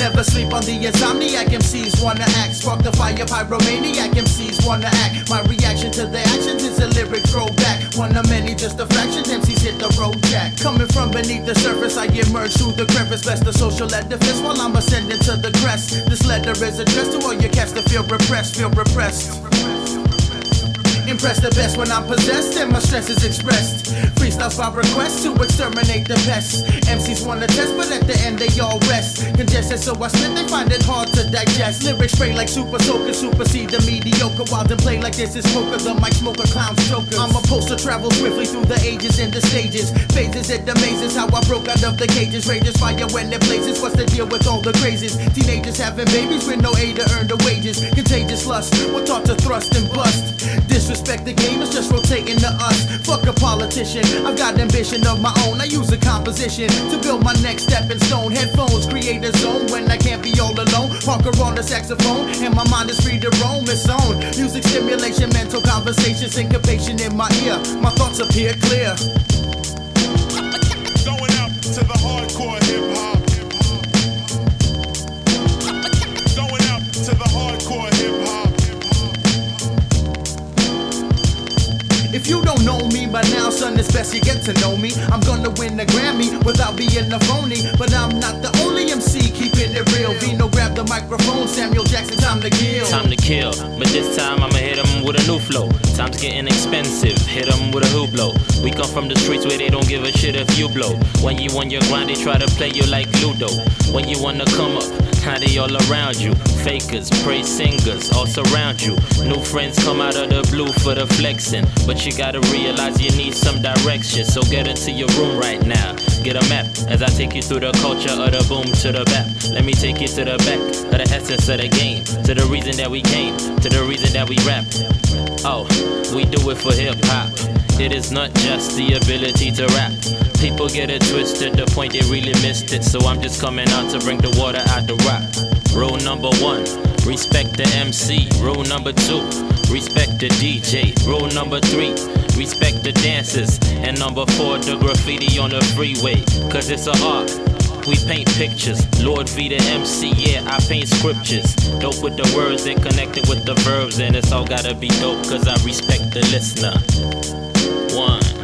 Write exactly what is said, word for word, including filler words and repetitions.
Never sleep on the insomniac, M Cs wanna act. Spark the fire, pyromaniac, M Cs wanna act. My reaction to their actions is a lyric throwback. One of many, just a fraction, M Cs hit the road jack. Coming from beneath the surface, I emerge through the crevice. Bless the social edifice while I'm ascending to the crest. This letter is addressed to all your cats that feel repressed, feel repressed. Impress the best when I'm possessed and my stress is expressed. Freestyles by request to exterminate the pests. M Cs wanna test, but at the end they all rest. Congested, so I spit, they find it hard to digest. Lyrics spray like super soaker, supersede the mediocre. While they play like this is poker, the mic smoker, clown chokers. I'm a poster, travel swiftly through the ages and the stages. Phases, it amazes how I broke out of the cages. Rages fire when it blazes. What's the deal with all the crazes? Teenagers having babies with no aid to earn the wages. Contagious lust, we're taught to thrust and bust. Disrespect the game is just rotating to us. Fuck a politician, I've got ambition of my own. I use a composition to build my next stepping stone. Headphones create a zone when I can't be all alone. Parker on the saxophone and my mind is free to roam its own. Music stimulation, mental conversation, syncopation in my ear. My thoughts appear clear. Going up to the hardcore hip hop. Going up to the hardcore hip hop. If you don't know me by now, son, it's best you get to know me. I'm gonna win the Grammy without being a phony, but I'm not the only M C keeping it real. Vino grab the microphone, Samuel Jackson, time to kill. Time to kill, but this time I'ma hit 'em with a new flow. Time's getting expensive, hit 'em with a hooplo. We come from the streets where they don't give a shit if you blow. When you on your grind, they try to play you like Ludo. When you wanna come up, now they all around you. Fakers, praise singers, all surround you. New friends come out of the blue for the flexing, but you gotta realize you need some direction. So get into your room right now, get a map as I take you through the culture of the boom to the bap. Let me take you to the back of the essence of the game, to the reason that we came, to the reason that we rap. Oh, we do it for hip hop. It is not just the ability to rap. People get it twisted, the point they really missed it. So I'm just coming out to bring the water out the rock. Rule number one, respect the M C. Rule number two, respect the D J. Rule number three, respect the dancers. And number four, the graffiti on the freeway. Cause it's an art, we paint pictures. Lord V the M C, yeah, I paint scriptures. Dope with the words and connected with the verbs. And it's all gotta be dope cause I respect the listener. One.